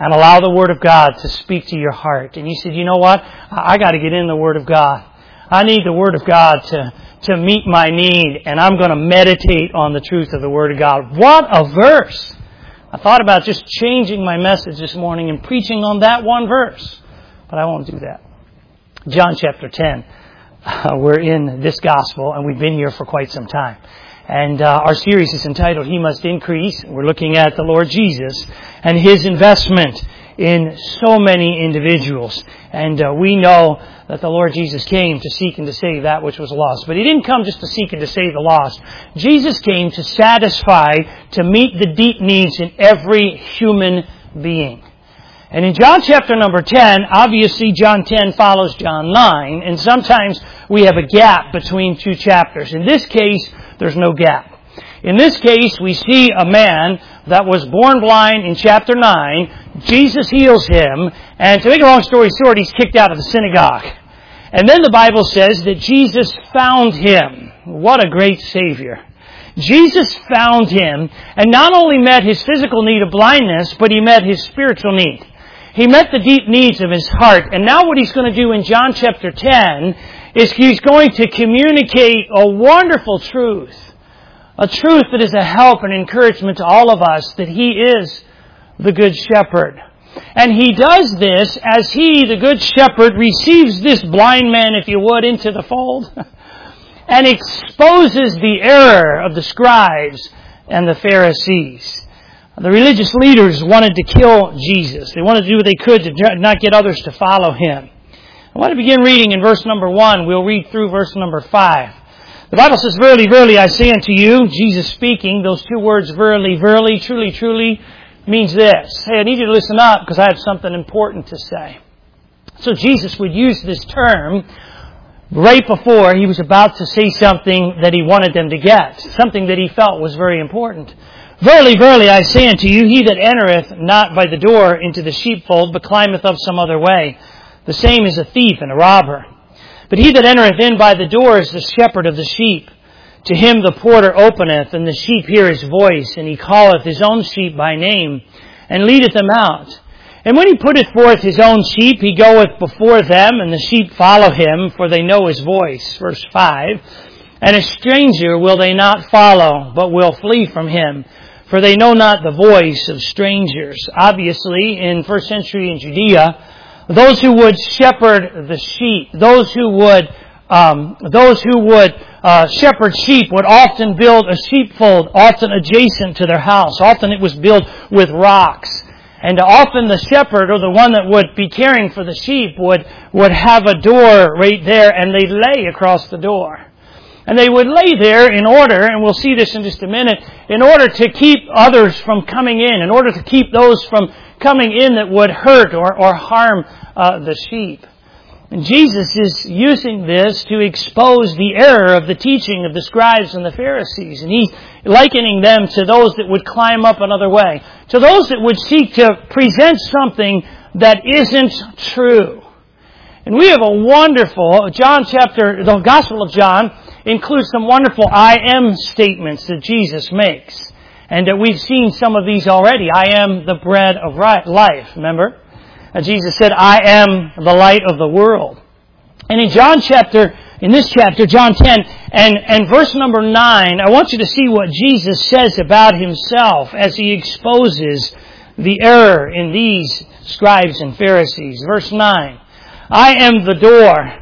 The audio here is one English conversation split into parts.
and allow the Word of God to speak to your heart. And you said, you know what? I got to get in the Word of God. I need the Word of God to meet my need, and I'm going to meditate on the truth of the Word of God. What a verse! I thought about just changing my message this morning and preaching on that one verse, but I won't do that. John chapter 10. We're in this gospel, and we've been here for quite some time. And our series is entitled, He Must Increase. We're looking at the Lord Jesus and His investment in so many individuals. And we know that the Lord Jesus came to seek and to save that which was lost. But He didn't come just to seek and to save the lost. Jesus came to satisfy, to meet the deep needs in every human being. And in John chapter number 10, obviously John 10 follows John 9, and sometimes we have a gap between two chapters. In this case, there's no gap. In this case, we see a man that was born blind in chapter 9. Jesus heals him, and to make a long story short, he's kicked out of the synagogue. And then the Bible says that Jesus found him. What a great Savior. Jesus found him, and not only met his physical need of blindness, but he met his spiritual need. He met the deep needs of his heart. And now what he's going to do in John chapter 10 is he's going to communicate a wonderful truth. A truth that is a help and encouragement to all of us, that He is the Good Shepherd. And He does this as He, the Good Shepherd, receives this blind man, if you would, into the fold and exposes the error of the scribes and the Pharisees. The religious leaders wanted to kill Jesus. They wanted to do what they could to not get others to follow Him. I want to begin reading in verse number 1. We'll read through verse number 5. The Bible says, Verily, verily, I say unto you, Jesus speaking, those two words, verily, verily, truly, truly, means this. Hey, I need you to listen up because I have something important to say. So Jesus would use this term right before He was about to say something that He wanted them to get, something that He felt was very important. Verily, verily, I say unto you, he that entereth not by the door into the sheepfold, but climbeth up some other way, the same is a thief and a robber. But he that entereth in by the door is the shepherd of the sheep. To him the porter openeth, and the sheep hear his voice, and he calleth his own sheep by name, and leadeth them out. And when he putteth forth his own sheep, he goeth before them, and the sheep follow him, for they know his voice. Verse 5. And a stranger will they not follow, but will flee from him, for they know not the voice of strangers. Obviously, in first century in Judea, those who would shepherd the sheep, those who would shepherd sheep would often build a sheepfold, often adjacent to their house. Often it was built with rocks. And often the shepherd, or the one that would be caring for the sheep, would have a door right there, and they'd lay across the door. And they would lay there in order, and we'll see this in just a minute, in order to keep others from coming in order to keep those from coming in that would hurt or harm the sheep. And Jesus is using this to expose the error of the teaching of the scribes and the Pharisees. And He's likening them to those that would climb up another way, to those that would seek to present something that isn't true. And we have a wonderful, the Gospel of John includes some wonderful I am statements that Jesus makes. And we've seen some of these already. I am the bread of life, remember? And Jesus said, I am the light of the world. And in this chapter, John 10, and verse number 9, I want you to see what Jesus says about Himself as He exposes the error in these scribes and Pharisees. Verse 9, I am the door.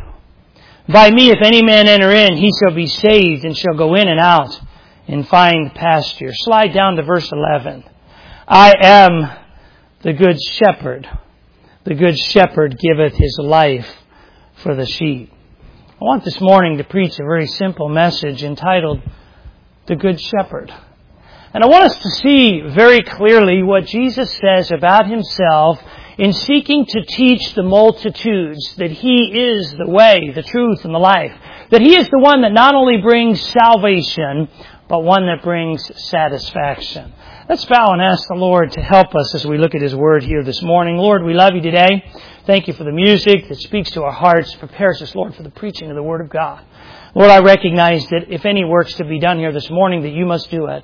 By me, if any man enter in, he shall be saved and shall go in and out and find pasture. Slide down to verse 11. I am the good shepherd. The good shepherd giveth his life for the sheep. I want this morning to preach a very simple message entitled, The Good Shepherd. And I want us to see very clearly what Jesus says about Himself in seeking to teach the multitudes that He is the way, the truth, and the life. That He is the one that not only brings salvation, but one that brings satisfaction. Let's bow and ask the Lord to help us as we look at His Word here this morning. Lord, we love You today. Thank You for the music that speaks to our hearts, prepares us, Lord, for the preaching of the Word of God. Lord, I recognize that if any work's to be done here this morning, that You must do it.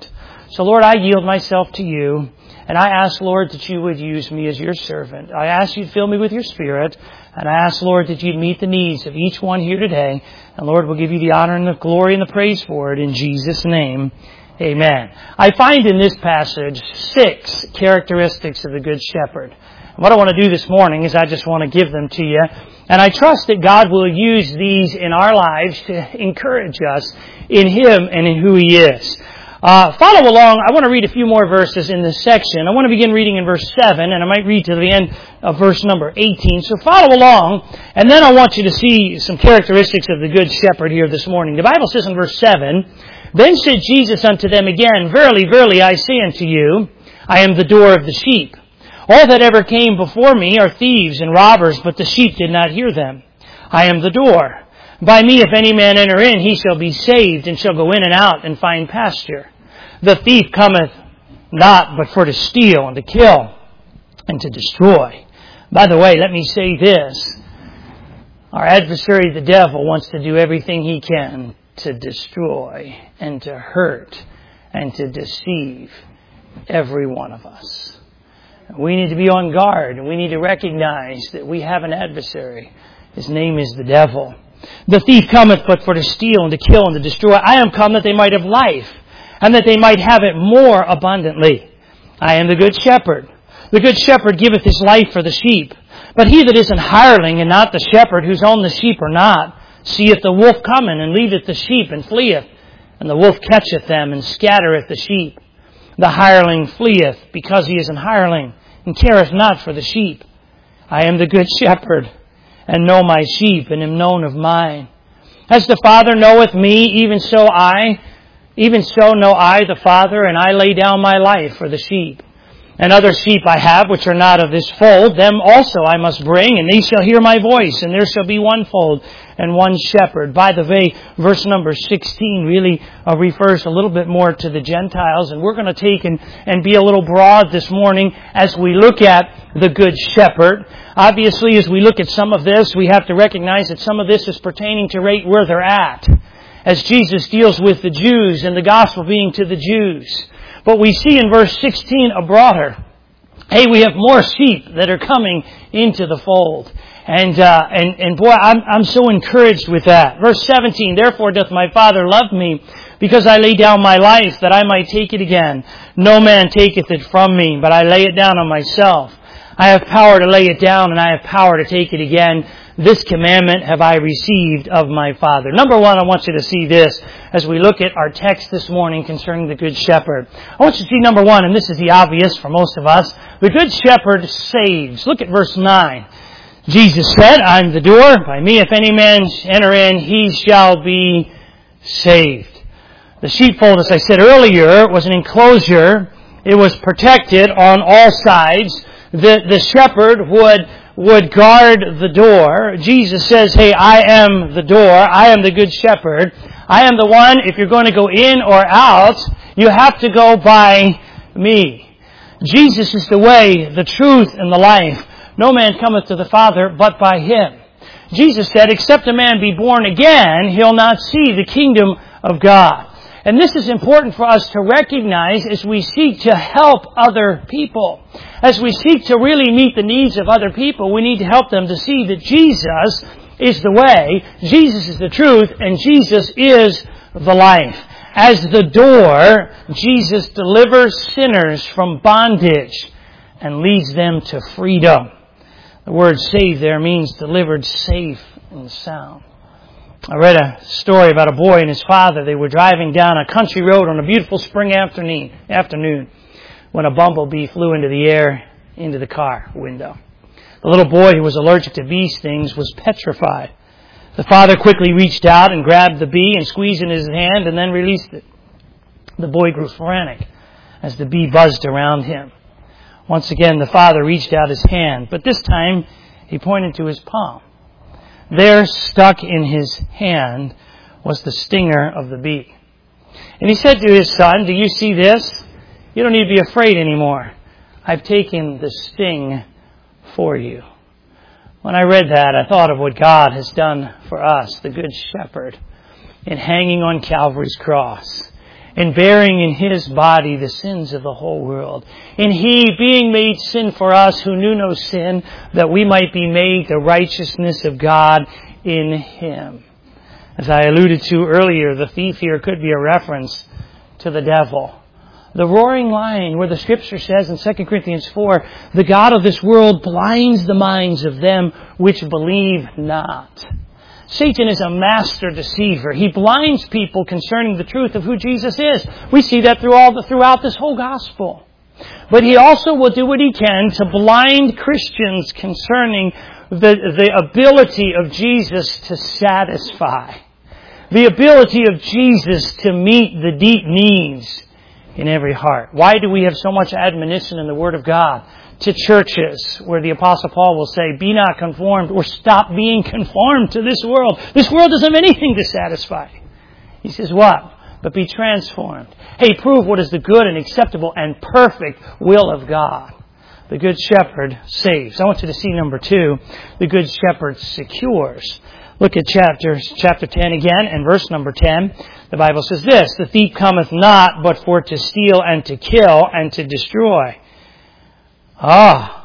So Lord, I yield myself to you. And I ask, Lord, that you would use me as your servant. I ask you to fill me with your Spirit. And I ask, Lord, that you'd meet the needs of each one here today. And Lord, we'll give you the honor and the glory and the praise for it in Jesus' name. Amen. I find in this passage 6 characteristics of the Good Shepherd. And what I want to do this morning is I just want to give them to you. And I trust that God will use these in our lives to encourage us in Him and in who He is. Follow along. I want to read a few more verses in this section. I want to begin reading in verse 7, and I might read to the end of verse number 18. So follow along, and then I want you to see some characteristics of the Good Shepherd here this morning. The Bible says in verse 7, Then said Jesus unto them again, Verily, verily, I say unto you, I am the door of the sheep. All that ever came before me are thieves and robbers, but the sheep did not hear them. I am the door. By me, if any man enter in, he shall be saved, and shall go in and out and find pasture. The thief cometh not but for to steal and to kill and to destroy. By the way, let me say this. Our adversary, the devil, wants to do everything he can to destroy and to hurt and to deceive every one of us. We need to be on guard, and we need to recognize that we have an adversary. His name is the devil. The thief cometh but for to steal and to kill and to destroy. I am come that they might have life, and that they might have it more abundantly. I am the good shepherd. The good shepherd giveth his life for the sheep. But he that is an hireling, and not the shepherd, whose own the sheep are not, seeth the wolf coming, and leaveth the sheep, and fleeth. And the wolf catcheth them, and scattereth the sheep. The hireling fleeth, because he is an hireling, and careth not for the sheep. I am the good shepherd, and know my sheep, and am known of mine. As the Father knoweth me, even so know I the Father, and I lay down my life for the sheep. And other sheep I have, which are not of this fold, them also I must bring, and they shall hear my voice, and there shall be one fold and one shepherd. By the way, verse number 16 really refers a little bit more to the Gentiles, and we're going to take and be a little broad this morning as we look at the Good Shepherd. Obviously, as we look at some of this, we have to recognize that some of this is pertaining to right where they're at, as Jesus deals with the Jews and the gospel being to the Jews. But we see in verse 16 a broader. Hey, we have more sheep that are coming into the fold. And boy, I'm so encouraged with that. Verse 17, Therefore doth my Father love me, because I lay down my life, that I might take it again. No man taketh it from me, but I lay it down on myself. I have power to lay it down, and I have power to take it again. This commandment have I received of my Father. Number one, I want you to see this as we look at our text this morning concerning the Good Shepherd. I want you to see number one, and this is the obvious for most of us. The Good Shepherd saves. Look at verse 9. Jesus said, I am the door. By me, if any man enter in, he shall be saved. The sheepfold, as I said earlier, was an enclosure. It was protected on all sides. The shepherd would guard the door. Jesus says, hey, I am the door. I am the good shepherd. I am the one, if you're going to go in or out, you have to go by me. Jesus is the way, the truth, and the life. No man cometh to the Father but by Him. Jesus said, except a man be born again, he'll not see the kingdom of God. And this is important for us to recognize as we seek to help other people. As we seek to really meet the needs of other people, we need to help them to see that Jesus is the way, Jesus is the truth, and Jesus is the life. As the door, Jesus delivers sinners from bondage and leads them to freedom. The word saved there means delivered safe and sound. I read a story about a boy and his father. They were driving down a country road on a beautiful spring afternoon when a bumblebee flew into the air into the car window. The little boy, who was allergic to bee stings, was petrified. The father quickly reached out and grabbed the bee and squeezed it in his hand and then released it. The boy grew frantic as the bee buzzed around him. Once again, the father reached out his hand, but this time he pointed to his palm. There, stuck in his hand, was the stinger of the bee. And he said to his son, do you see this? You don't need to be afraid anymore. I've taken the sting for you. When I read that, I thought of what God has done for us, the Good Shepherd, in hanging on Calvary's cross, and bearing in His body the sins of the whole world. And He, being made sin for us who knew no sin, that we might be made the righteousness of God in Him. As I alluded to earlier, the thief here could be a reference to the devil. The roaring lion, where the Scripture says in 2 Corinthians 4, the God of this world blinds the minds of them which believe not. Satan is a master deceiver. He blinds people concerning the truth of who Jesus is. We see that throughout this whole gospel. But he also will do what he can to blind Christians concerning the ability of Jesus to satisfy. The ability of Jesus to meet the deep needs in every heart. Why do we have so much admonition in the Word of God to churches where the Apostle Paul will say, be not conformed or stop being conformed to this world. This world doesn't have anything to satisfy. He says what? But be transformed. Hey, prove what is the good and acceptable and perfect will of God. The Good Shepherd saves. I want you to see number 2. The Good Shepherd secures. Look at chapter 10 again and verse number 10. The Bible says this, the thief cometh not but for to steal and to kill and to destroy. I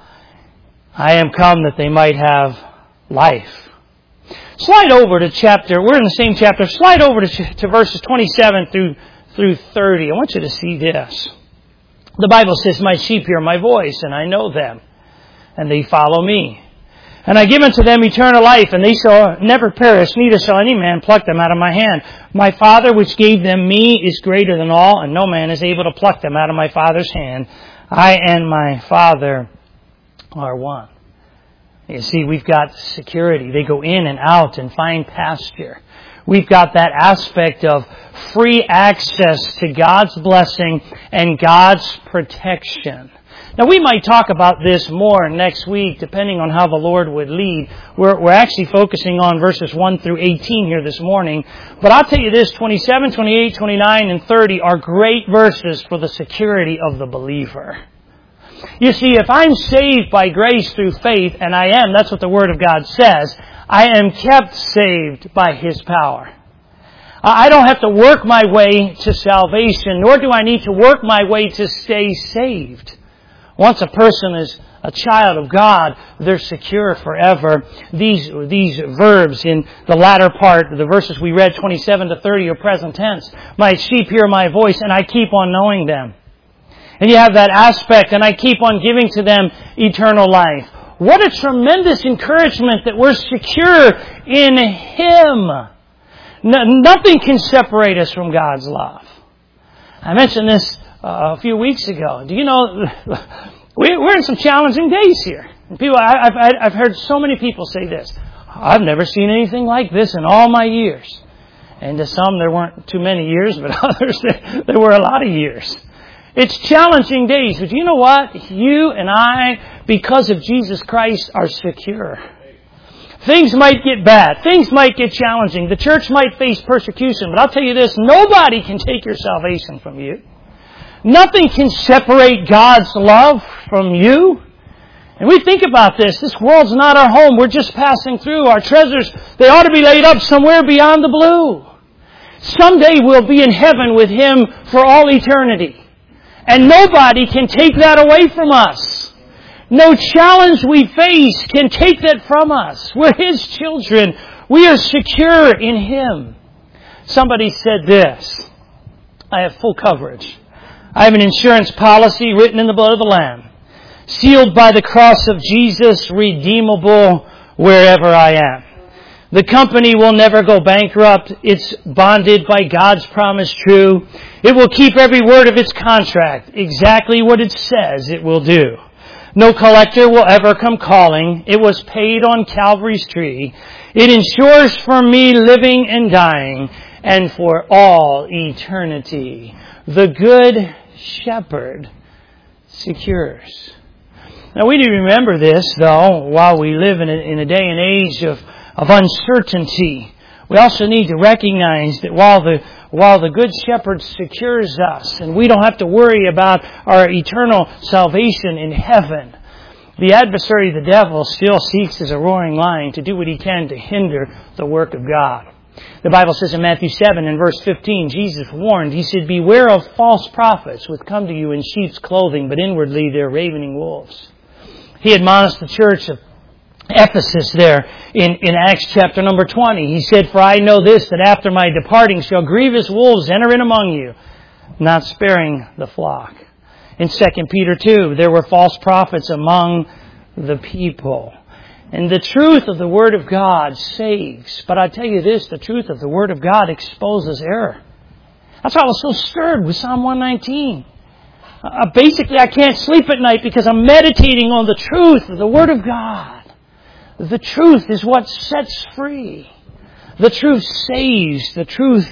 am come that they might have life. Slide over to we're in the same chapter, slide over to verses 27 through 30. I want you to see this. The Bible says, my sheep hear my voice, and I know them, and they follow me. And I give unto them eternal life, and they shall never perish, neither shall any man pluck them out of my hand. My Father which gave them me is greater than all, and no man is able to pluck them out of my Father's hand. I and my Father are one. You see, we've got security. They go in and out and find pasture. We've got that aspect of free access to God's blessing and God's protection. Now, we might talk about this more next week, depending on how the Lord would lead. We're actually focusing on verses 1 through 18 here this morning. But I'll tell you this, 27, 28, 29, and 30 are great verses for the security of the believer. You see, if I'm saved by grace through faith, and I am, that's what the Word of God says, I am kept saved by His power. I don't have to work my way to salvation, nor do I need to work my way to stay saved. Once a person is a child of God, they're secure forever. These verbs in the latter part, the verses we read, 27 to 30, are present tense. My sheep hear my voice, and I keep on knowing them. And you have that aspect, and I keep on giving to them eternal life. What a tremendous encouragement that we're secure in Him. Nothing can separate us from God's love. I mentioned this a few weeks ago. Do you know, we're in some challenging days here. And people, I've heard so many people say this. I've never seen anything like this in all my years. And to some, there weren't too many years, but others, there were a lot of years. It's challenging days, but you know what? You and I, because of Jesus Christ, are secure. Things might get bad. Things might get challenging. The church might face persecution, but I'll tell you this, nobody can take your salvation from you. Nothing can separate God's love from you. And we think about this. This world's not our home. We're just passing through. Our treasures, they ought to be laid up somewhere beyond the blue. Someday we'll be in heaven with Him for all eternity. And nobody can take that away from us. No challenge we face can take that from us. We're His children. We are secure in Him. Somebody said this, I have full coverage. I have an insurance policy written in the blood of the Lamb, sealed by the cross of Jesus, redeemable wherever I am. The company will never go bankrupt. It's bonded by God's promise true. It will keep every word of its contract, exactly what it says it will do. No collector will ever come calling. It was paid on Calvary's tree. It ensures for me living and dying, and for all eternity. The Good Shepherd secures. Now we need to remember this, though, while we live in a day and age of uncertainty. We also need to recognize that while the Good Shepherd secures us, and we don't have to worry about our eternal salvation in heaven, the adversary, the devil, still seeks as a roaring lion to do what he can to hinder the work of God. The Bible says in Matthew 7 and verse 15, Jesus warned, He said, "Beware of false prophets which come to you in sheep's clothing, but inwardly they're ravening wolves." He admonished the church of Ephesus there in Acts chapter number 20. He said, "For I know this, that after my departing shall grievous wolves enter in among you, not sparing the flock." In 2 Peter 2, there were false prophets among the people. And the truth of the Word of God saves. But I tell you this, the truth of the Word of God exposes error. That's why I was so stirred with Psalm 119. Basically, I can't sleep at night because I'm meditating on the truth of the Word of God. The truth is what sets free. The truth saves. The truth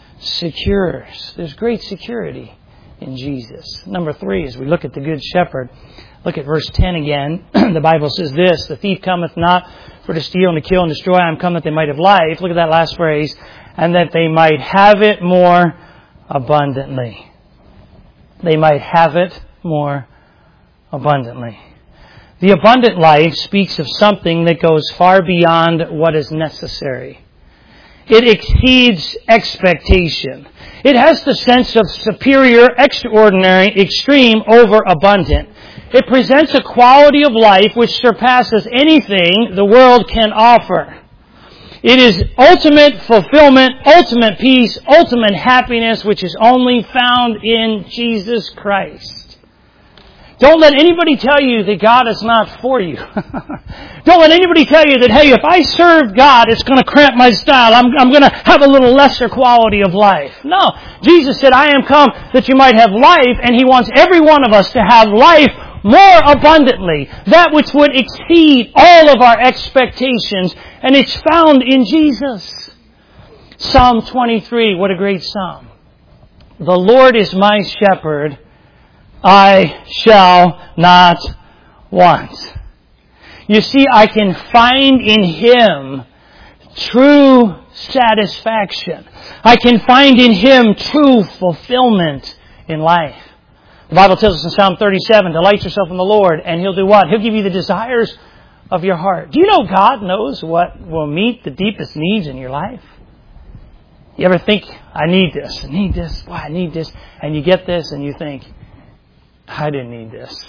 secures. There's great security in Jesus. Number 3, as we look at the Good Shepherd, look at verse 10 again. The Bible says this, "The thief cometh not for to steal and to kill and destroy. I am come that they might have life." Look at that last phrase. "And that they might have it more abundantly." They might have it more abundantly. The abundant life speaks of something that goes far beyond what is necessary. It exceeds expectation. It has the sense of superior, extraordinary, extreme, over abundant. It presents a quality of life which surpasses anything the world can offer. It is ultimate fulfillment, ultimate peace, ultimate happiness, which is only found in Jesus Christ. Don't let anybody tell you that God is not for you. Don't let anybody tell you that, hey, if I serve God, it's going to cramp my style. I'm going to have a little lesser quality of life. No. Jesus said, "I am come that you might have life," and He wants every one of us to have life more abundantly. That which would exceed all of our expectations. And it's found in Jesus. Psalm 23, what a great psalm. "The Lord is my shepherd, I shall not want." You see, I can find in Him true satisfaction. I can find in Him true fulfillment in life. The Bible tells us in Psalm 37, "Delight yourself in the Lord," and He'll do what? He'll give you the desires of your heart. Do you know God knows what will meet the deepest needs in your life? You ever think, I need this, boy, I need this, and you get this and you think, I didn't need this.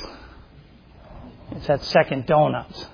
It's that second donut.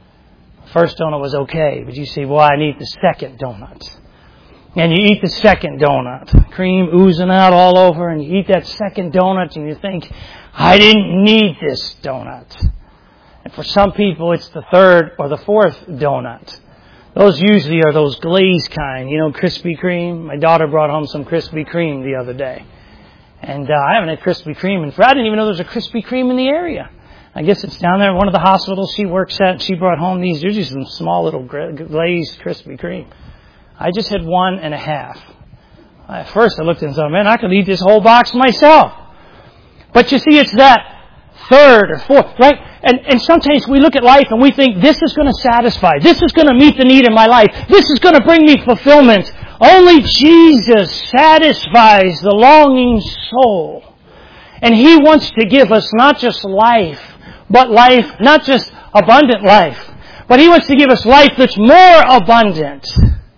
First donut was okay, but you say, boy, I need the second donut. And you eat the second donut, cream oozing out all over, and you eat that second donut and you think, I didn't need this donut. And for some people, it's the third or the fourth donut. Those usually are those glazed kind, Krispy Kreme. My daughter brought home some Krispy Kreme the other day. And I haven't had Krispy Kreme in forever. I didn't even know there was a Krispy Kreme in the area. I guess it's down there at one of the hospitals she works at. She brought home these. They're just some small little glazed Krispy Kreme. I just had 1.5. At first I looked and thought, man, I could eat this whole box myself. But you see, it's that third or fourth, right? And sometimes we look at life and we think, this is going to satisfy. This is going to meet the need in my life. This is going to bring me fulfillment. Only Jesus satisfies the longing soul. And He wants to give us not just life, but life, not just abundant life, but He wants to give us life that's more abundant.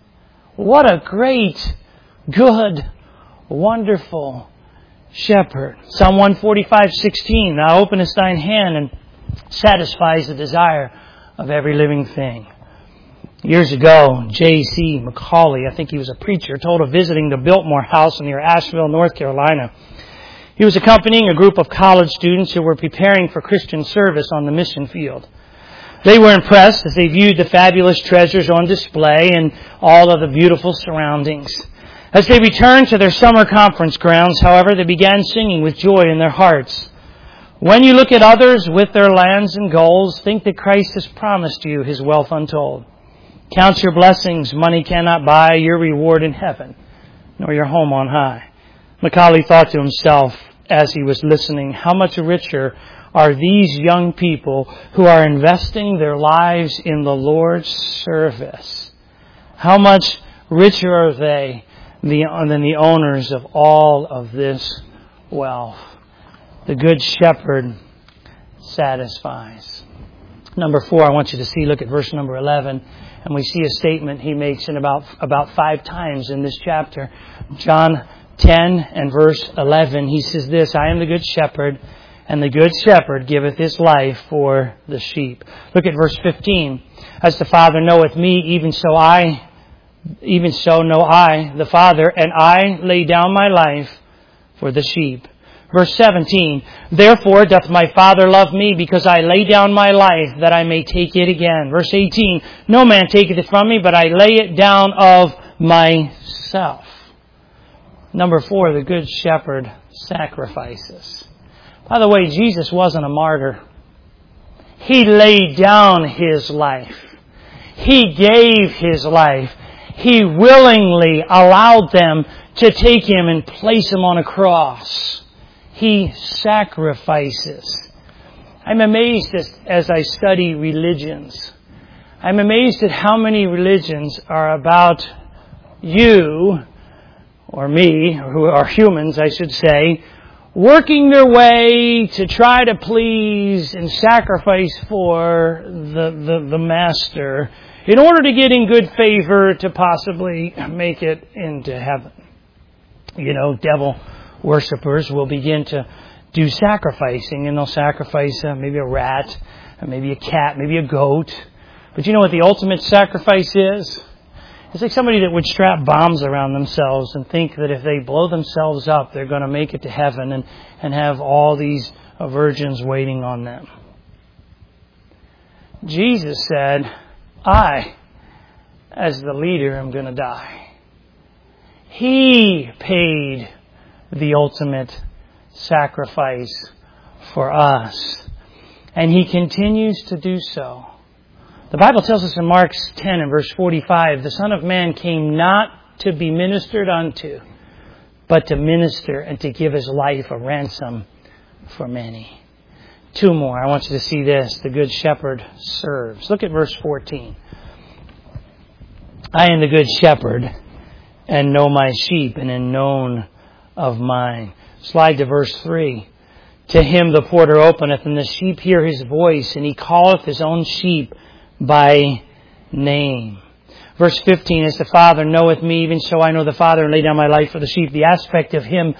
What a great, good, wonderful shepherd. Psalm 145:16, "Thou openest thine hand and satisfies the desire of every living thing." Years ago, J.C. Macaulay, I think he was a preacher, told of visiting the Biltmore House near Asheville, North Carolina. He was accompanying a group of college students who were preparing for Christian service on the mission field. They were impressed as they viewed the fabulous treasures on display and all of the beautiful surroundings. As they returned to their summer conference grounds, however, they began singing with joy in their hearts. "When you look at others with their lands and goals, think that Christ has promised you His wealth untold. Count your blessings, money cannot buy your reward in heaven, nor your home on high." Macaulay thought to himself as he was listening, how much richer are these young people who are investing their lives in the Lord's service. How much richer are they than the owners of all of this wealth. The Good Shepherd satisfies. Number 4, I want you to see, look at verse number 11. And we see a statement he makes in about 5 times in this chapter. John 10 and verse 11, he says this, I am the good shepherd, and the good shepherd giveth his life for the sheep. Look at verse 15. As the Father knoweth me, even so know I the Father, and I lay down my life for the sheep. Verse 17, therefore doth my Father love me, because I lay down my life, that I may take it again. Verse 18, no man taketh it from me, but I lay it down of myself. Number 4, the Good Shepherd sacrifices. By the way, Jesus wasn't a martyr. He laid down His life. He gave His life. He willingly allowed them to take Him and place Him on a cross. He sacrifices. I'm amazed as I study religions. I'm amazed at how many religions are about you, or me, or who are humans, I should say, working their way to try to please and sacrifice for the master in order to get in good favor to possibly make it into heaven. You know, devil worshippers will begin to do sacrificing, and they'll sacrifice maybe a rat, or maybe a cat, maybe a goat. But you know what the ultimate sacrifice is? It's like somebody that would strap bombs around themselves and think that if they blow themselves up, they're going to make it to heaven and have all these virgins waiting on them. Jesus said, I, as the leader, am going to die. He paid the ultimate sacrifice for us. And He continues to do so. The Bible tells us in Mark 10 and verse 45, the Son of Man came not to be ministered unto, but to minister and to give His life a ransom for many. 2 more. I want you to see this. The Good Shepherd serves. Look at verse 14. I am the Good Shepherd, and know my sheep, and am known of mine. Slide to verse 3. To him the porter openeth, and the sheep hear his voice, and he calleth his own sheep by name. Verse 15, as the Father knoweth me, even so I know the Father, and lay down my life for the sheep. The aspect of Him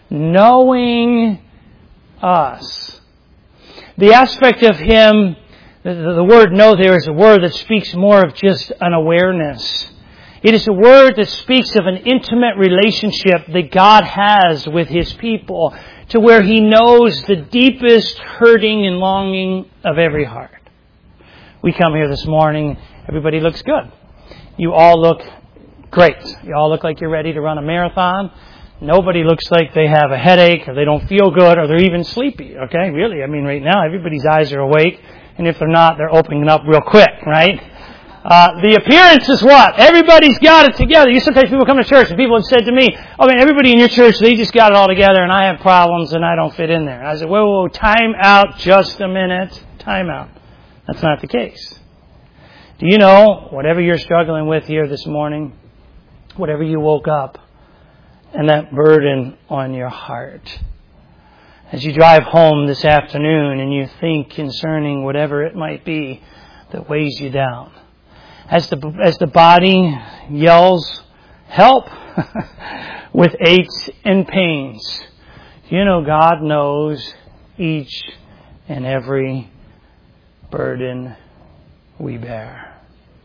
knowing us. The aspect of Him, the word know there is a word that speaks more of just an awareness. It is a word that speaks of an intimate relationship that God has with His people, to where He knows the deepest hurting and longing of every heart. We come here this morning, everybody looks good. You all look great. You all look like you're ready to run a marathon. Nobody looks like they have a headache, or they don't feel good, or they're even sleepy. Okay, really, I mean right now everybody's eyes are awake, and if they're not, they're opening up real quick, right? The appearance is what? Everybody's got it together. Sometimes people come to church and people have said to me, oh man, everybody in your church, they just got it all together and I have problems and I don't fit in there. And I said, whoa, time out just a minute. Time out. That's not the case. Do you know, whatever you're struggling with here this morning, whatever you woke up, and that burden on your heart, as you drive home this afternoon and you think concerning whatever it might be that weighs you down, as the body yells, help, with aches and pains, you know God knows each and every burden we bear.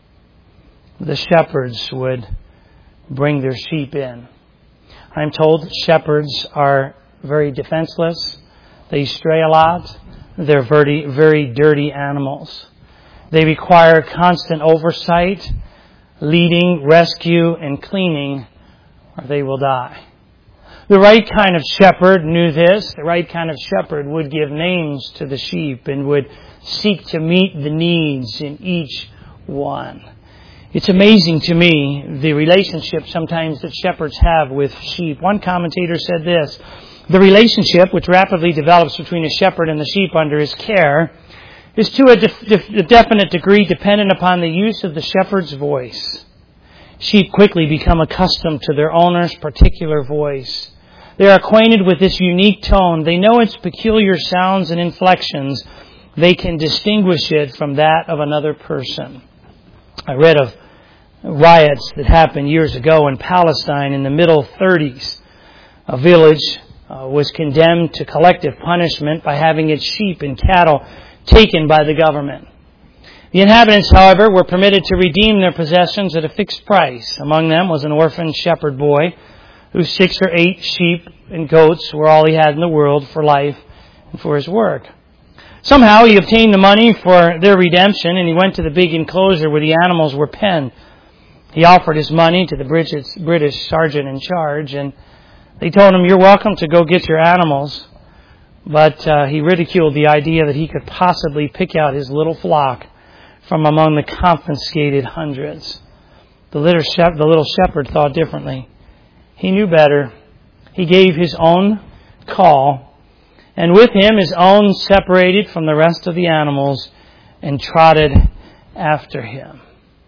The shepherds would bring their sheep in. I'm told that shepherds are very defenseless. They stray a lot. They're very, very dirty animals. They require constant oversight, leading, rescue, and cleaning, or they will die. The right kind of shepherd knew this. The right kind of shepherd would give names to the sheep and would seek to meet the needs in each one. It's amazing to me the relationship sometimes that shepherds have with sheep. One commentator said this: the relationship which rapidly develops between a shepherd and the sheep under his care is to a definite degree dependent upon the use of the shepherd's voice. Sheep quickly become accustomed to their owner's particular voice. They are acquainted with this unique tone. They know its peculiar sounds and inflections. they can distinguish it from that of another person. I read of riots that happened years ago in Palestine in the middle 30s. A village was condemned to collective punishment by having its sheep and cattle taken by the government. The inhabitants, however, were permitted to redeem their possessions at a fixed price. Among them was an orphan shepherd boy whose 6 or 8 sheep and goats were all he had in the world for life and for his work. Somehow he obtained the money for their redemption, and he went to the big enclosure where the animals were penned. He offered his money to the British sergeant in charge, and they told him, "You're welcome to go get your animals." But he ridiculed the idea that he could possibly pick out his little flock from among the confiscated hundreds. The little shepherd thought differently. He knew better. He gave his own call, and with him his own separated from the rest of the animals and trotted after him.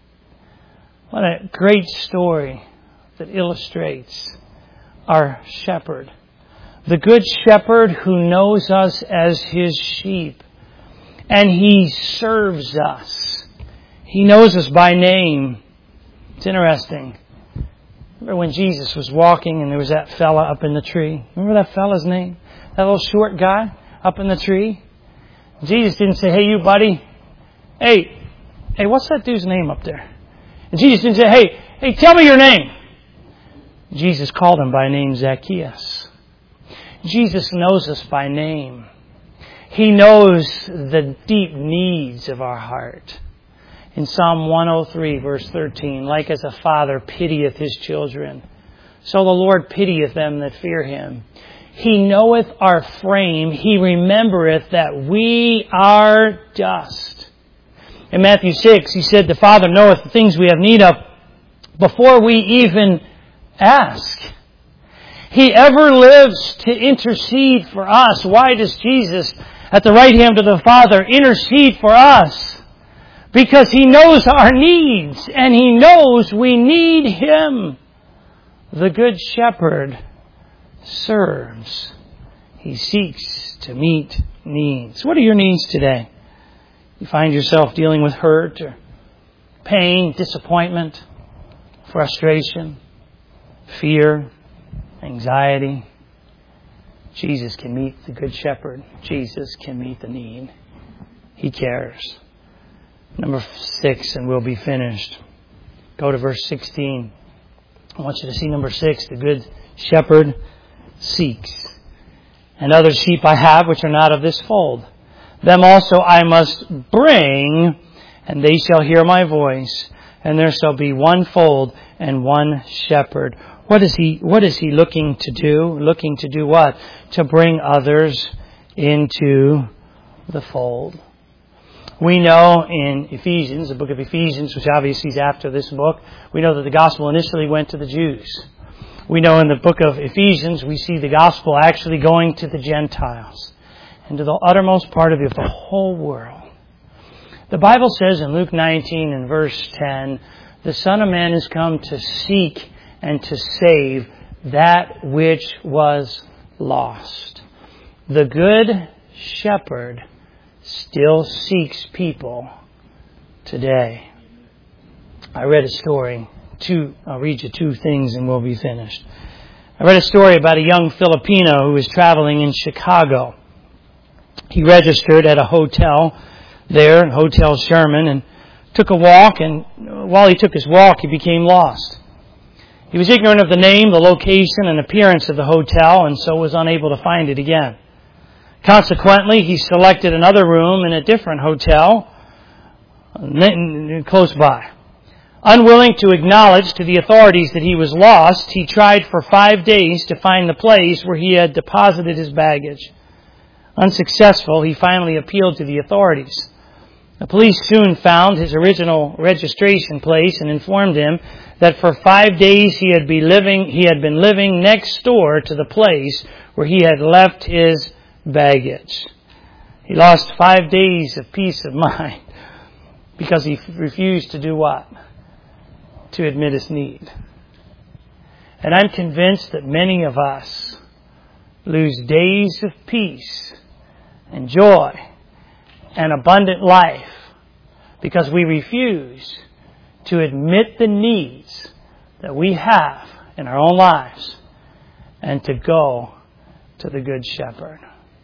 What a great story that illustrates our shepherd. The good shepherd who knows us as his sheep. And he serves us. He knows us by name. It's interesting. Remember when Jesus was walking and there was that fella up in the tree? Remember that fella's name? That little short guy up in the tree? Jesus didn't say, "Hey, you buddy. Hey, what's that dude's name up there?" And Jesus didn't say, hey, tell me your name. Jesus called him by name Zacchaeus. Jesus knows us by name. He knows the deep needs of our heart. In Psalm 103, verse 13, like as a father pitieth his children, so the Lord pitieth them that fear him. He knoweth our frame. He remembereth that we are dust. In Matthew 6, he said, the Father knoweth the things we have need of before we even ask. He ever lives to intercede for us. Why does Jesus, at the right hand of the Father, intercede for us? Because He knows our needs, and He knows we need Him. The Good Shepherd serves. He seeks to meet needs. What are your needs today? You find yourself dealing with hurt or pain, disappointment, frustration, fear, anxiety. Jesus can meet the Good Shepherd. Jesus can meet the need. He cares. Number 6, and we'll be finished. Go to verse 16. I want you to see number 6. The Good Shepherd seeks. And other sheep I have which are not of this fold. Them also I must bring, and they shall hear my voice. And there shall be one fold and one shepherd. What is he looking to do? Looking to do what? To bring others into the fold. We know in Ephesians, the book of Ephesians, which obviously is after this book, we know that the gospel initially went to the Jews. We know in the book of Ephesians, we see the gospel actually going to the Gentiles and to the uttermost part of the whole world. The Bible says in Luke 19 and verse 10, the Son of Man is come to seek and to save that which was lost. The Good Shepherd still seeks people today. I read a story. I'll read you 2 things and we'll be finished. I read a story about a young Filipino who was traveling in Chicago. He registered at a hotel there, Hotel Sherman, and took a walk, and while he took his walk, he became lost. He was ignorant of the name, the location, and appearance of the hotel, and so was unable to find it again. Consequently, he selected another room in a different hotel close by. Unwilling to acknowledge to the authorities that he was lost, he tried for 5 days to find the place where he had deposited his baggage. Unsuccessful, he finally appealed to the authorities. The police soon found his original registration place and informed him that for 5 days he had been living next door to the place where he had left his baggage. He lost 5 days of peace of mind because he refused to do what? To admit his need. And I'm convinced that many of us lose days of peace and joy an abundant life because we refuse to admit the needs that we have in our own lives and to go to the Good Shepherd.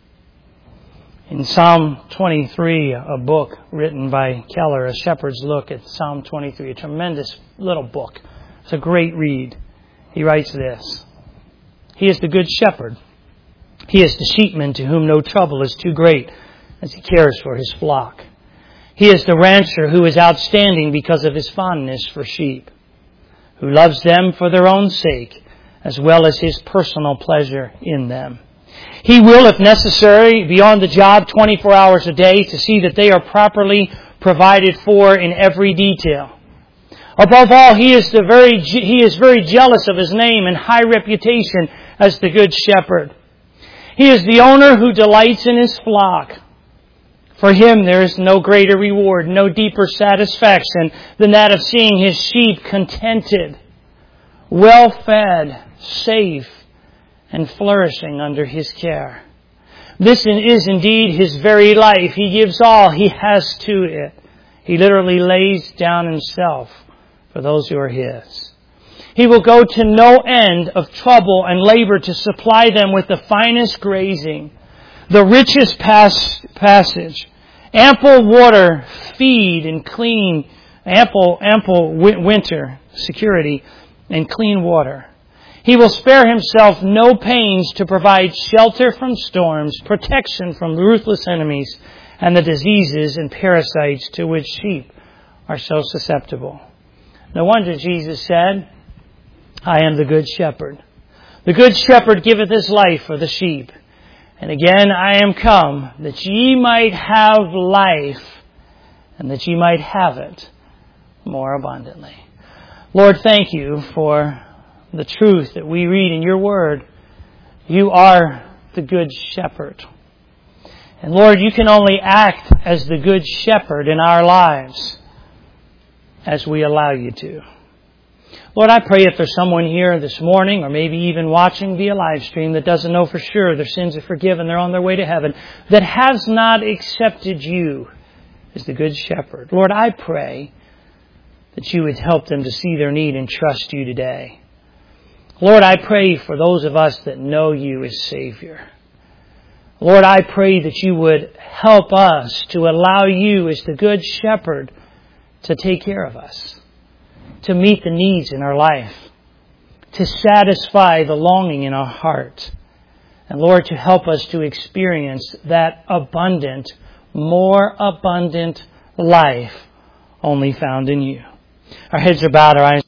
In Psalm 23, a book written by Keller, A Shepherd's Look at Psalm 23, a tremendous little book. It's a great read. He writes this: He is the Good Shepherd. He is the sheepman to whom no trouble is too great as he cares for his flock. He is the rancher who is outstanding because of his fondness for sheep, who loves them for their own sake as well as his personal pleasure in them. He will, if necessary, be on the job 24 hours a day to see that they are properly provided for in every detail. Above all, he is very jealous of his name and high reputation as the Good Shepherd. He is the owner who delights in his flock. For him there is no greater reward, no deeper satisfaction than that of seeing his sheep contented, well-fed, safe, and flourishing under his care. This is indeed his very life. He gives all he has to it. He literally lays down himself for those who are his. He will go to no end of trouble and labor to supply them with the finest grazing, the richest passage, ample water, feed, and clean, ample winter security, and clean water. He will spare himself no pains to provide shelter from storms, protection from ruthless enemies, and the diseases and parasites to which sheep are so susceptible. No wonder Jesus said, I am the Good Shepherd. The Good Shepherd giveth his life for the sheep. And again, I am come that ye might have life, and that ye might have it more abundantly. Lord, thank you for the truth that we read in your word. You are the Good Shepherd. And Lord, you can only act as the Good Shepherd in our lives as we allow you to. Lord, I pray if there's someone here this morning or maybe even watching via live stream that doesn't know for sure their sins are forgiven, they're on their way to heaven, that has not accepted you as the Good Shepherd. Lord, I pray that you would help them to see their need and trust you today. Lord, I pray for those of us that know you as Savior. Lord, I pray that you would help us to allow you as the Good Shepherd to take care of us, to meet the needs in our life, to satisfy the longing in our heart. And Lord, to help us to experience that abundant, more abundant life only found in you. Our heads are bowed, our eyes